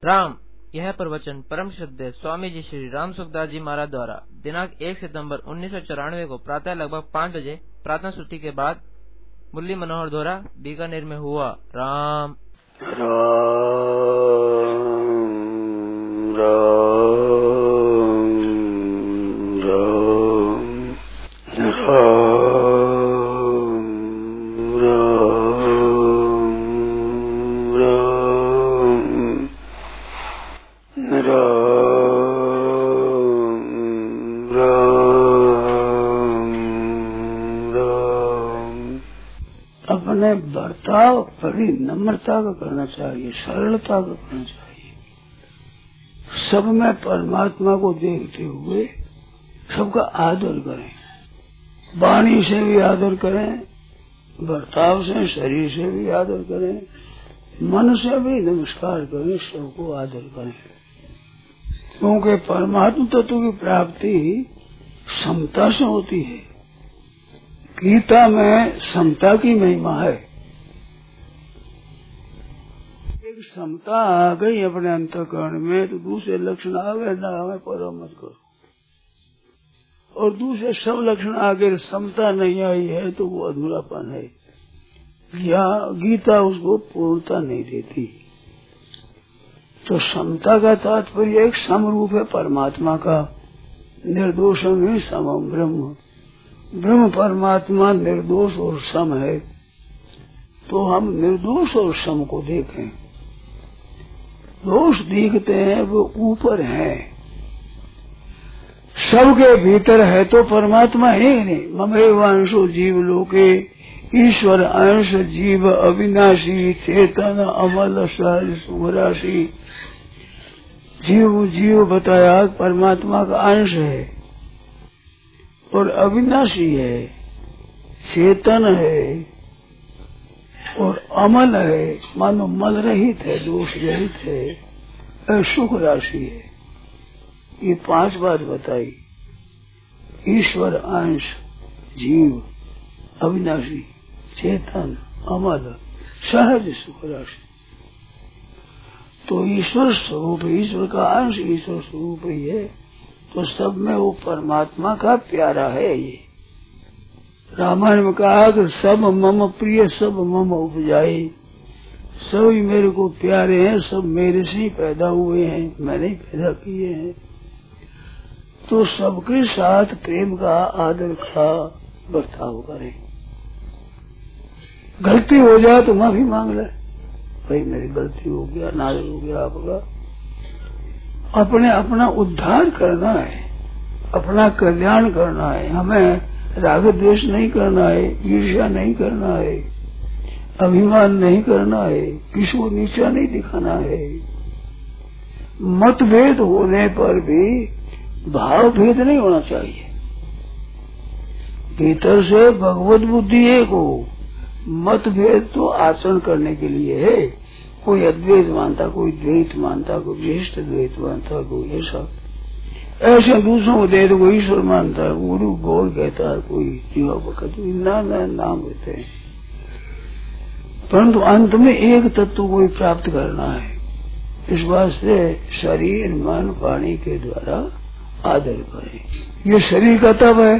राम, यह प्रवचन परम श्रद्धेय स्वामी जी श्री राम सुखदास जी महाराज द्वारा दिनांक 1 सितंबर 1994 को प्रातः लगभग 5 बजे प्रार्थना स्तुति के बाद मुरली मनोहर द्वारा बीकानेर में हुआ। राम अपने बर्ताव बड़ी नम्रता का करना चाहिए, सरलता का करना चाहिए। सब में परमात्मा को देखते हुए सबका आदर करें, वाणी से भी आदर करें, बर्ताव से शरीर से भी आदर करें, मन से भी नमस्कार करें, सबको आदर करें। क्योंकि परमात्मा तत्व की प्राप्ति समता से होती है। गीता में समता की महिमा है। एक समता आ गई अपने अंतःकरण में तो दूसरे लक्षण आवे ना आवे पर मत करो, और दूसरे सब लक्षण आगे समता नहीं आई है तो वो अधूरापन है, या गीता उसको पूर्णता नहीं देती। तो समता का तात्पर्य एक समरूप है परमात्मा का। निर्दोषम ही समम ब्रह्म, ब्रह्म परमात्मा निर्दोष और सम है। तो हम निर्दोष और सम को देखें। दोष दिखते हैं वो ऊपर है, सबके भीतर है तो परमात्मा है ही नहीं। ममेवांशो जीव लोके, ईश्वर अंश जीव अविनाशी चेतन अमल सहज सुराशि। जीव बताया परमात्मा का अंश है और अविनाशी है, चेतन है और अमल है, मानो मल रहित है, दोष रहित है, सुख राशि है। ये 5 बात बताई। ईश्वर अंश जीव अविनाशी चेतन अमल सहज सुख राशि। तो ईश्वर स्वरूप, ईश्वर का अंश ईश्वर स्वरूप ही है, तो सब में वो परमात्मा का प्यारा है। ये रामायण में कहा कि सब मम प्रिय सब मम उपजाई, सभी मेरे को प्यारे हैं, सब मेरे से ही पैदा हुए हैं, मैंने ही पैदा किए हैं। तो सबके साथ प्रेम का आदर का बर्ताव करें। गलती हो जाए तो माफी मांग ले, भाई मेरी गलती हो गया, नाज़ हो गया आपका। अपना उद्धार करना है, अपना कल्याण करना है। हमें राग द्वेष नहीं करना है, ईर्ष्या नहीं करना है, अभिमान नहीं करना है, किसी को नीचा नहीं दिखाना है। मतभेद होने पर भी भाव भेद नहीं होना चाहिए। भीतर से भगवत बुद्धि एक हो। मतभेद तो आचरण करने के लिए है। कोई अद्वैत मानता, कोई द्वैत मानता, कोई विशिष्ट द्वैत मानता, कोई ऐसे दूसरों को दे दो, कोई ईश्वर मानता है, गुरु गौर कहता है, कोई जीवा वक्त नाम कहते हैं। परंतु अंत में एक तत्व को प्राप्त करना है। इस बात से शरीर मन वाणी के द्वारा आदर करें। ये शरीर का तब है,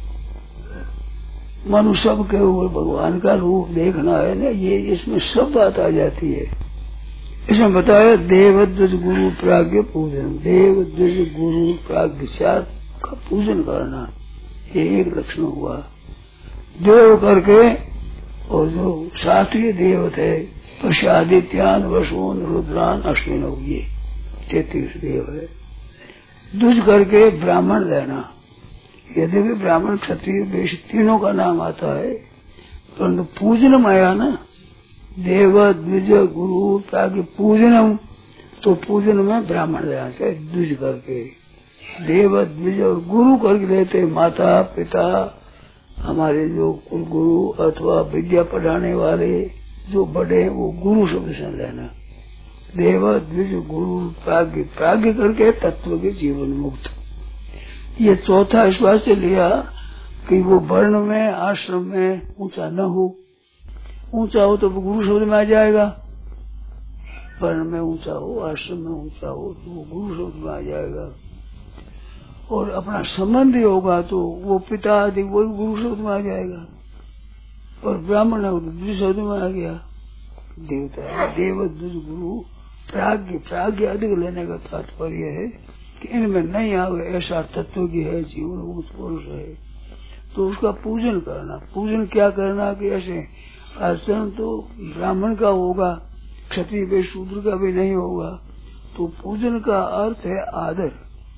मनुष्य के ऊपर भगवान का रूप देखना है ना, ये इसमें सब बात आ जाती है। इसमें बताया देवद्वज गुरु प्राज्ञ पूजन, देवद्वज गुरु प्राज्ञ चार का पूजन करना, ये एक लक्षण हुआ। देव करके, और जो शास्त्रीय देव थे पश्चादित्यान वसुन रुद्रान अश्विन, ये 33 देव है। द्विज करके ब्राह्मण लेना, यदि भी ब्राह्मण क्षत्रिय वैश्य तीनों का नाम आता है, परंतु पूजन आया ना, देव द्विज गुरु प्राज्ञ पूजनम, तो पूजन में ब्राह्मण लेना चाहिए। द्विज करके देव द्विज और गुरु करके लेते माता पिता, हमारे जो कुल गुरु अथवा विद्या पढ़ाने वाले जो बड़े हैं वो गुरु शब्द से लेना। देव द्विज गुरु प्राज्ञ, प्राज्ञ करके तत्व के जीवन मुक्त। ये चौथा इस बात से लिया कि वो वर्ण में आश्रम में ऊंचा न हो। ऊंचा हो तो गुरु शब्द में आ जाएगा, वर्ण में ऊंचा हो, आश्रम में ऊंचा हो तो वो गुरु शब्द में आ जाएगा। और अपना संबंधी होगा तो वो पिता आदि वो गुरु शब्द में आ जाएगा। और ब्राह्मण है तो द्विज शब्द में आ गया। देवता देव द्विज गुरु प्राज्ञ, प्राज्ञ अधिक लेने का तात्पर्य है कि इनमें नहीं आवे ऐसा तत्व की है, जीवन पुरुष है, तो उसका पूजन करना। पूजन क्या करना कि ऐसे आचरण तो ब्राह्मण का होगा, क्षत्रिय पे शूद्र का भी नहीं होगा। तो पूजन का अर्थ है आदर,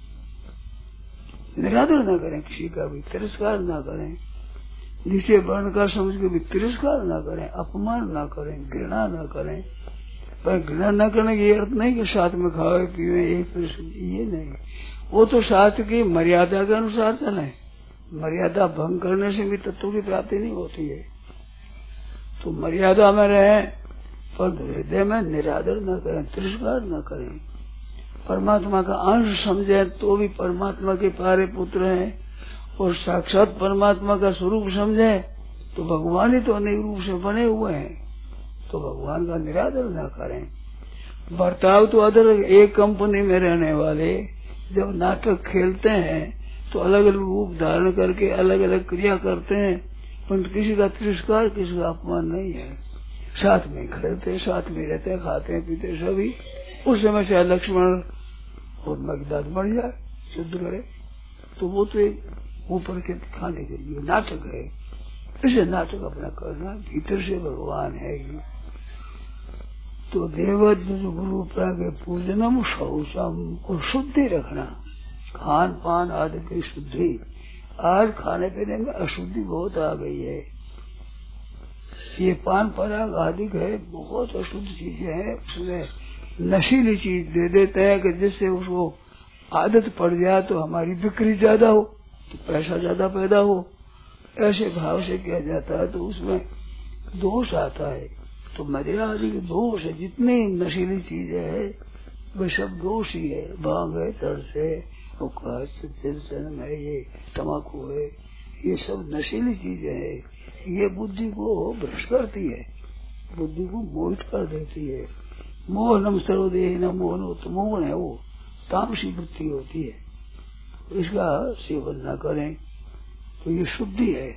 निरादर न करें, किसी का भी तिरस्कार न करें, नीचे वर्ण का समझ के भी तिरस्कार न करें, अपमान न करें, घृणा न करें। पर घृणा न करने की अर्थ नहीं कि साथ में खावे पीवे ये नहीं, वो तो साथ की मर्यादा के अनुसार चले। मर्यादा भंग करने से भी तत्व की प्राप्ति नहीं होती है। तो मर्यादा में रहे पर हृदय में निरादर न करें, तिरस्कार न करें। परमात्मा का अंश समझे तो भी परमात्मा के प्यारे पुत्र हैं, और साक्षात परमात्मा का स्वरूप समझे तो भगवान ही तो अनेक रूप से बने हुए हैं, तो भगवान का निरादर न करें। बर्ताव तो अदर, एक कंपनी में रहने वाले जब नाटक खेलते हैं तो अलग अलग रूप धारण करके अलग अलग क्रिया करते हैं, परंतु किसी का तिरस्कार, किसी का अपमान नहीं है। साथ में खेलते, साथ में रहते, खाते पीते सभी। उस समय चाहे लक्ष्मण और मगदाद मर जाए, शुद्ध रहे, तो वो तो एक ऊपर के दिखाने के लिए नाटक है। इसे नाटक अपना करना, भीतर से भगवान है। तो देवद्वज गुरु प्राज्ञ पूजनम शौचम, और शुद्धि रखना, खान पान आदि की शुद्धि। आज खाने पीने में अशुद्धि बहुत आ गई है। ये पान पराग आदि है, बहुत अशुद्ध चीजें हैं। उसमें नशीली चीज दे देते हैं कि जिससे उसको आदत पड़ जाए तो हमारी बिक्री ज्यादा हो, तो पैसा ज्यादा पैदा हो, ऐसे भाव से किया जाता है, तो उसमें दोष आता है। तो मदिरा आदि के दोष है, जितनी नशीली चीजें है वे सब दोष ही है। भांग है, तरस है, चिरचन है, ये तम्बाकू है, ये सब नशीली चीजें है। ये बुद्धि को भ्रष्ट करती है, बुद्धि को मोहित कर देती है। मोहनम सर्वदेह न मोहन, तो मोहन है वो तामसी वृत्ति होती है, इसका सेवन न करें तो ये शुद्धि है।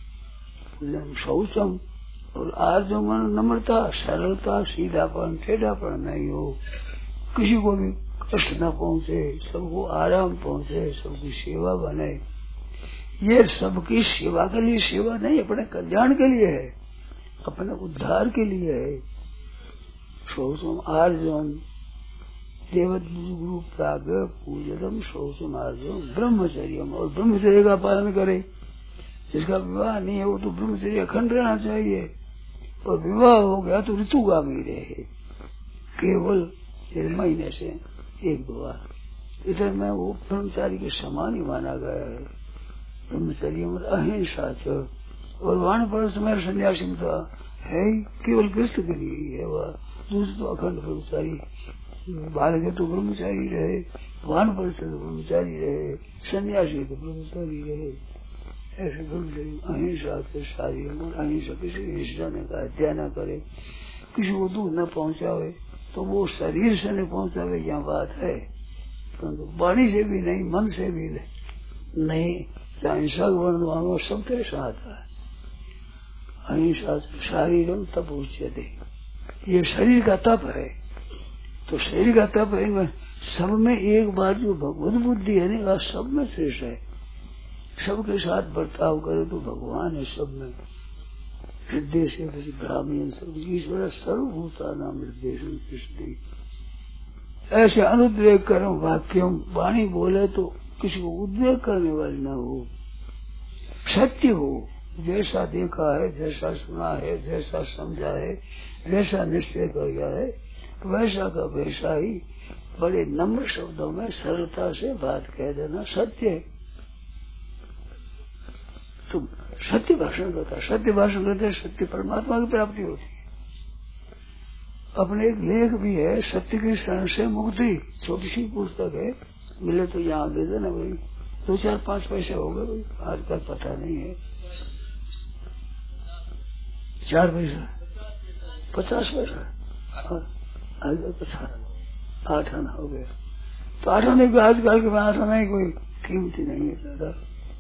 शौचम, और आर्जवम नम्रता, सरलता, सीधापन, टेढ़ापन नहीं हो, किसी को भी कष्ट न पहुंचे, सबको आराम पहुंचे, सबकी सेवा बने। ये सबकी सेवा के लिए सेवा नहीं, अपने कल्याण के लिए है, अपने उद्धार के लिए है। शौचम आर्जवम देवद्वज गुरु प्राज्ञ पूजनम शौचम आर्जवम ब्रह्मचर्यम, और ब्रह्मचर्य का पालन करे। जिसका विवाह नहीं है वो तो ब्रह्मचर्य अखंड रहना चाहिए, और विवाह हो गया तो ऋतुगामी रहे, केवल 1 महीने से 1-2 बार। इधर में वो ब्रह्मचारी के समान ही माना गया है। ब्रह्मचर्य में अहिंसा, और वानप्रस्थ में सन्यासी में तो है ही, केवल गृहस्थ के लिए ही है वह। दूसरे तो अखंड ब्रह्मचारी, बालक है तो ब्रह्मचारी रहे, वानप्रस्थ तो ब्रह्मचारी रहे, सन्यासी तो ब्रह्मचारी रहे। ऐसे ब्रह्मचर्य अहिंसा के सारी, अहिंसा किसी की हिंसा न का हत्या न करे, किसी को दूध न पहुंचावे, तो वो शरीर से नहीं पहुंचावे यहाँ बात है, परंतु वाणी से भी नहीं, मन से भी नहीं। अहिंसा वर्ण सब कैसा आता है। अहिंसा शारीरम तप उच्यते, ये शरीर का तप है। तो शरीर का तप है, सब में एक बार जो भगवत बुद्धि है ना, सब में श्रेष्ठ है। सबके साथ बर्ताव करे तो भगवान है सब में। हृदय से ब्राह्मण सब ईश्वर सर्वभूता नाम हृदय। ऐसे अनुद्वेग करो वाक्यम, वाणी बोले तो किसी को उद्वेग करने वाली न हो, सत्य हो। जैसा देखा है, जैसा सुना है, जैसा समझा है, जैसा निश्चय कर गया है, वैसा का वैसा ही बड़े नम्र शब्दों में सरलता से बात कह देना सत्य है। तो सत्य भाषण करता, सत्य भाषण करते सत्य परमात्मा की प्राप्ति होती है। अपने एक लेख भी है, सत्य की शरण से मुक्ति, छोटी सी पुस्तक है, मिले तो यहाँ दे देना भाई। 2-4-5 पैसे हो गए भाई, आजकल पता नहीं है। 4 पैसा 50 पैसा, आज तो 8 आना हो गया। तो 8 आने को आजकल के 8 आना कोई कीमती नहीं है दादा।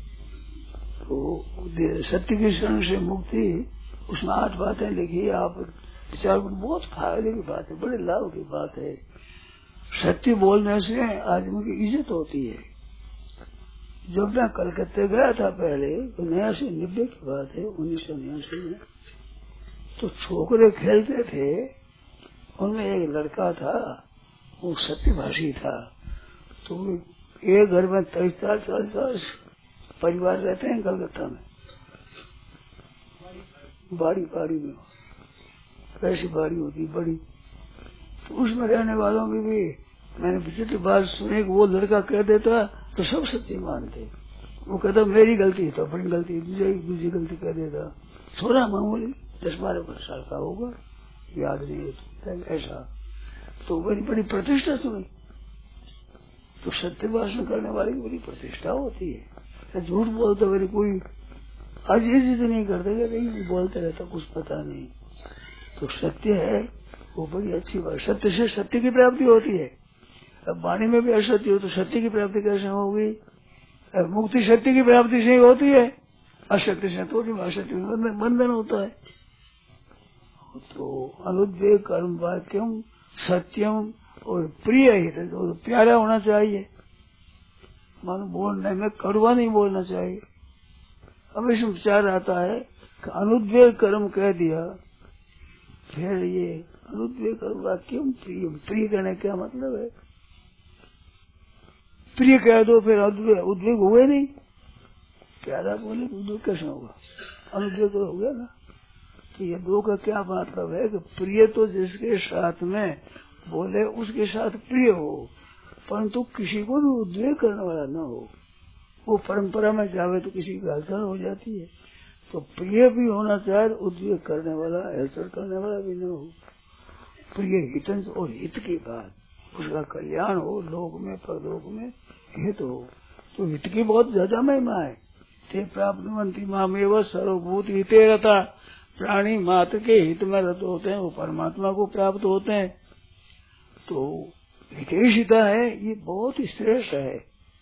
तो सत्य की शरण से मुक्ति, उसमें 8 बातें लिखी। आप विचार, बहुत फायदे की बात है, बड़े लाभ की बात है। सत्य बोलने से आदमी की इज्जत होती है। जब मैं कलकत्ते गया था पहले, 1990 की बात है, 1989 में, तो छोकरे खेलते थे, उनमें एक लड़का था, वो सत्यभाषी था। तो एक घर में 43-40 परिवार रहते हैं कलकत्ता में, बाड़ी में ऐसी बाड़ी होती बड़ी। तो उसमें रहने वालों की भी मैंने विचित्र बात सुनी कि वो लड़का कह देता तो सब सच्चे मानते। वो कहता मेरी गलती है तो अपनी गलती, दूसरी गलती कह देता। छोरा मामूली 10-12 साल का होगा, याद नहीं ऐसा। तो बड़ी बड़ी प्रतिष्ठा सुनी। तो सत्य भाषण करने वाले की बड़ी प्रतिष्ठा होती है। झूठ बोलते मेरे कोई आज ये चीज नहीं करते, नहीं बोलते रहता, कुछ पता नहीं। तो सत्य है वो बड़ी अच्छी बात। सत्य से सत्य की प्राप्ति होती है। अब वाणी में भी असत्य हो तो सत्य की प्राप्ति कैसे होगी? मुक्ति सत्य की प्राप्ति से ही होती है, असत्य से तो नहीं, असत्य बंधन होता है। तो अनुद्वेग कर्म वाक्यम सत्यम और प्रिय ही, तो प्यारा होना चाहिए। मानो बोलने में कड़वा नहीं बोलना चाहिए। अब इसमें विचार आता है कि अनुद्वेग कर्म कह दिया, फिर ये अनुद्वेग कर्म वाक्यम प्रिय, प्रिय कहने क्या मतलब है? प्रिय कह दो फिर उद्वेग हुए नहीं, प्यारा बोले तो उद्वेग कैसे होगा? अनुद्वेग तो हो गया ना। तो ये दो का क्या मतलब है कि प्रिय तो जिसके साथ में बोले उसके साथ प्रिय हो, परंतु किसी को भी उद्वेग करने वाला न हो। वो परंपरा में जावे तो किसी की हलचल हो जाती है। तो प्रिय भी होना चाहिए, उद्वेग करने वाला, हलचल करने वाला भी न हो। प्रिय हितंस और हित की बात, उसका कल्याण हो, लोक में परलोक में हित हो। तो हित की बहुत ज्यादा महिमा है। ते प्राप्तवन्ति मामेव सर्वभूत हिते रता, प्राणी मात्र के हित में रत होते हैं, वो परमात्मा को प्राप्त होते हैं। तो हितेशिता है, ये बहुत ही श्रेष्ठ है।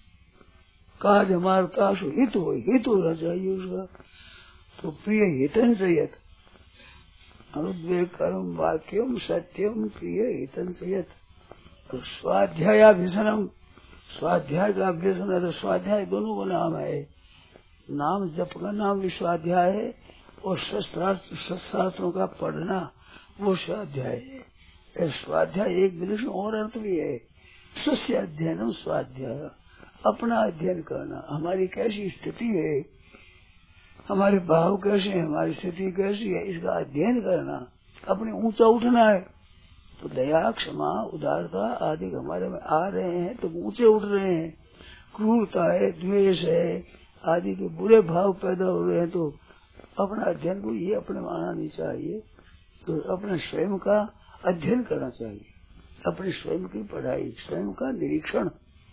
काज हमारा हित होना चाहिए उसका। तो प्रिय हितन सयत, अनुद्वेग कर्म वाक्यम सत्यम प्रिय हितन सयत। तो स्वाध्यायाभ्यसनम, स्वाध्याय का अभ्यसन है। तो स्वाध्याय दोनों का नाम है, नाम जप का नाम भी स्वाध्याय है, और शास्त्रों का पढ़ना वो स्वाध्याय है। स्वाध्याय एक विलक्षण और अर्थ भी है, स्वस्य अध्ययनम स्वाध्याय, अपना अध्ययन करना। हमारी कैसी स्थिति है, हमारे भाव कैसे हैं, हमारी स्थिति कैसी है, इसका अध्ययन करना। अपने ऊंचा उठना है तो दया क्षमा उदारता आदि हमारे में आ रहे हैं तो ऊंचे उठ रहे हैं। क्रूरता है, द्वेष है आदि के बुरे भाव पैदा हो रहे हैं तो अपना अध्ययन को ये अपने में आना नहीं चाहिए। तो अपने स्वयं का अध्ययन करना चाहिए, अपने स्वयं की पढ़ाई, स्वयं का निरीक्षण।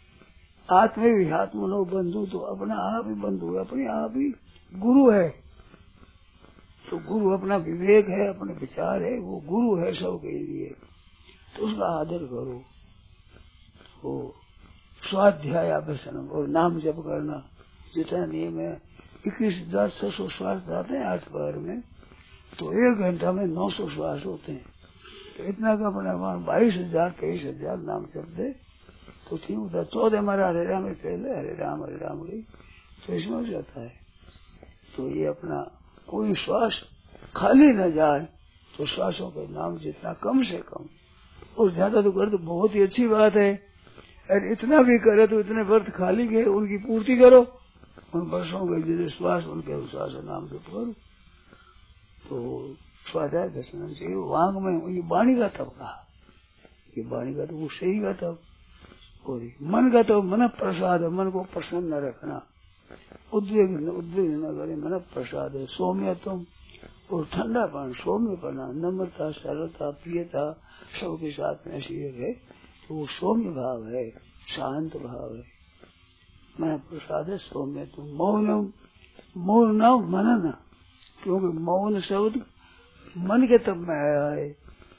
आत्मनो बंधु, तो अपना आप ही बंधु है, अपने आप ही गुरु है। तो गुरु अपना विवेक है, अपने विचार है, वो गुरु है सबके लिए। तो उसका आदर करो। तो स्वाध्याय अभ्यसनम, और नाम जप करना। जितना नियम है 21,600 श्वास जाते हैं 8 बार में, तो 1 घंटा में 900 श्वास होते हैं। तो इतना का अपने 22,000-23,000 नाम जप दे तो ठीक होता। 14 हमारा हरे राम पहले, हरे राम गई, तो इसमें हो जाता है। तो ये अपना कोई श्वास खाली न जाए, तो श्वासों के नाम जितना कम से कम, और ज्यादा तो कर तो बहुत ही अच्छी बात है। और इतना भी करे तो इतने वर्ष खाली गए उनकी पूर्ति करो, उन वर्षों के जितने श्वास उनके अनुसार से नाम जप करो। तो स्वाध्याय दर्शन चाहिए। वांग में ये वाणी का तब कहा कि वाणी का तो वो सही का तब, और मन का तो मन प्रसाद है, मन को प्रसन्न रखना, उद्वेग न करे, मन प्रसाद है। सौम्यतम, और ठंडापन, सौम्यपना, नम्रता, सरलता, प्रियता सबके साथ में ऐसी है, तो वो सौम्य भाव है, शांत भाव है। मन प्रसाद है सौम्यतम। मौनम, मौन न मनन, क्योंकि मौन शब्द मन के तब में आया है।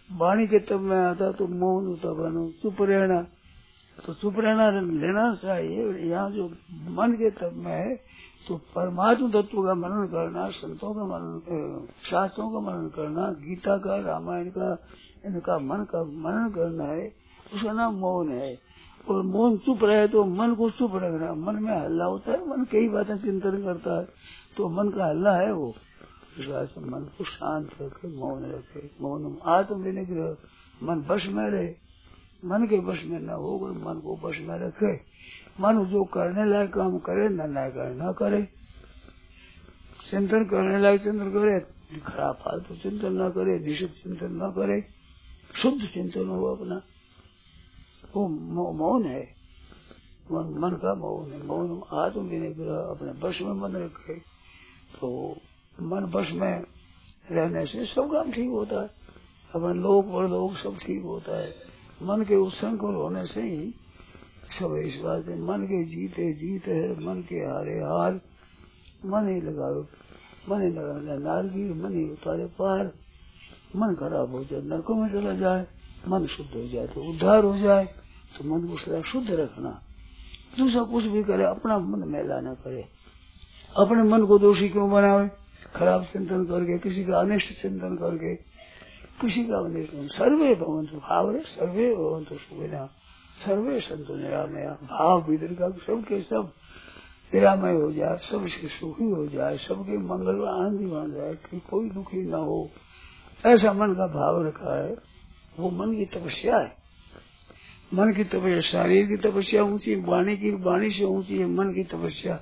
वाणी के तब में आता तो मौन होता बनो, चुप रहना, तो चुप रहना लेना चाहिए। यहाँ जो मन के तब में है तो परमात्मा तत्व का मनन करना, संतों का मनन, शास्त्रों का मनन करना, गीता का, रामायण का, इनका मन का मनन करना है, उसका नाम मौन है। और मौन चुप रहे तो मन को चुप रखना। मन में हल्ला होता है, मन कई बातें चिंतन करता है, तो मन का हल्ला है वो। इस बात से मन को शांत रखे, मौन रखे। मौन आत्म विनिग्रह, मन वश में रहे, मन के वश में न हो, मन को वश में रखे। मन जो करने लायक काम करे, न करे, चिंतन करने लायक चिंतन करे, खराब फालतू चिंतन न करे, निषिद्ध चिंतन न करे, शुद्ध चिंतन हो अपना, वो मौन है। मन का मौन है। मौन आत्म विनिग्रह, अपने वश में मन रखे, तो मन वश में रहने से सब काम ठीक होता है। अपने लोक परलोक सब ठीक होता है। मन के उत्संकुल होने से ही सब इस बात से मन के जीते जीत है, मन के हारे हार, मन ही लगाओ, मन ही लगाना नारगी, मन ही उतारे पार। मन खराब हो जाए, नरकों में चला जाए, मन शुद्ध हो जाए तो उद्धार हो जाए। तो मन को शुद्ध रखना, दूसरा कुछ भी करे अपना मन मैला न करे। अपने मन को दोषी क्यों बनावे, खराब चिंतन करके, किसी का अनिष्ट चिंतन करके, किसी का अनिष्ट। सर्वे भवन्तु भावरे सर्वे भवन्तु सुखिनः सर्वे सन्तु निरामया। भाव भीतर का सबके सब निरामय हो जाए, सबसे सुखी हो जाए, सबके मंगल में आनंद बन जाए, कि कोई दुखी न हो, ऐसा मन का भाव रखा है। वो मन की तपस्या है। मन की तपस्या, शरीर की तपस्या ऊंची, वाणी से ऊंची है मन की तपस्या।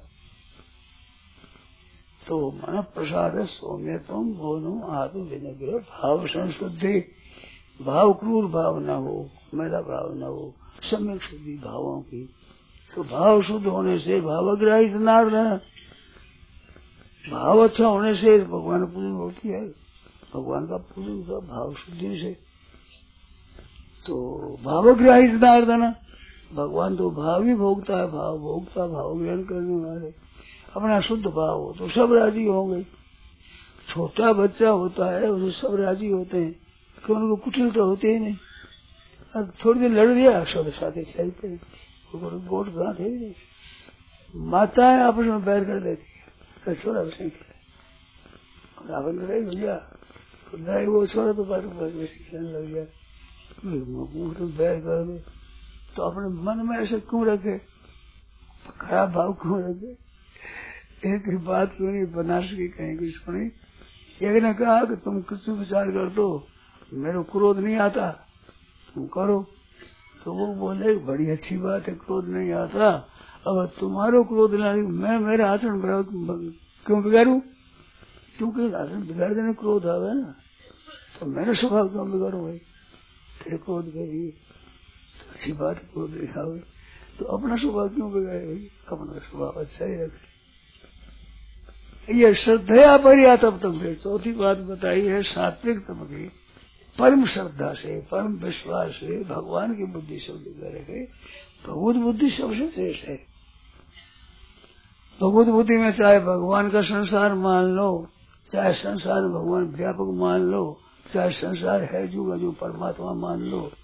तो मन प्रसाद सौम्य तुम बोलो आत्म विनिग्रह, भाव संशुद्धि, भाव क्रूर भाव न हो, मेरा भाव न हो, सम्यक शुद्धि भावों की। तो भाव शुद्ध होने से भावग्राही नारायण, भाव अच्छा होने से भगवान पूजन होती है। भगवान का पूजन का भाव शुद्धि से। तो भावग्राही नारायण, भगवान तो भाव ही भोगता है, भाव भोगता, भाव ग्रहण करने वाले। अपना शुद्ध भाव हो तो सब राजी होंगे। छोटा बच्चा होता है उसे सब राजी होते हैं, क्यों उनको कुटिल तो होते ही नहीं। अब थोड़ी देर लड़ दिया, सब साथ खेलते हैं, गोट गांठ है नहीं। माताएं आपस में बैर कर देती है, छोड़ा उसे रावण करे भैया, वो छोड़ा तो खेलने लग गया, तो बैर कर दे। तो अपने मन में ऐसे क्यों रखे, खराब भाव क्यों रखे। एक बात सुनी, बनारस की कहीं की सुनी, एक ने कहा कि तुम कुछ विचार कर दो, मेरे क्रोध नहीं आता, तुम करो। तो वो बोले बड़ी अच्छी बात है, क्रोध नहीं आता, अब तुम्हारो क्रोध नहीं, मैं मेरा आचरण क्यों बिगाड़ू, क्योंकि आचरण बिगाड़ देने क्रोध आवे ना, तो मेरा स्वभाव क्यों बिगाड़ू भाई, तेरे क्रोध के लिए तो अच्छी बात, क्रोध नहीं आवे तो अपना स्वभाव क्यों बिगाड़े भाई, अपना स्वभाव अच्छा ही रखे। ये श्रद्धया परिया तब तक फिर चौथी बात बताई है, सात्विक तप की परम श्रद्धा से, परम विश्वास से भगवान की बुद्धि सब रखे। भगवत बुद्धि सबसे श्रेष्ठ है। भगवत बुद्धि में चाहे भगवान का संसार मान लो, चाहे संसार भगवान व्यापक मान लो, चाहे संसार है जो परमात्मा मान लो,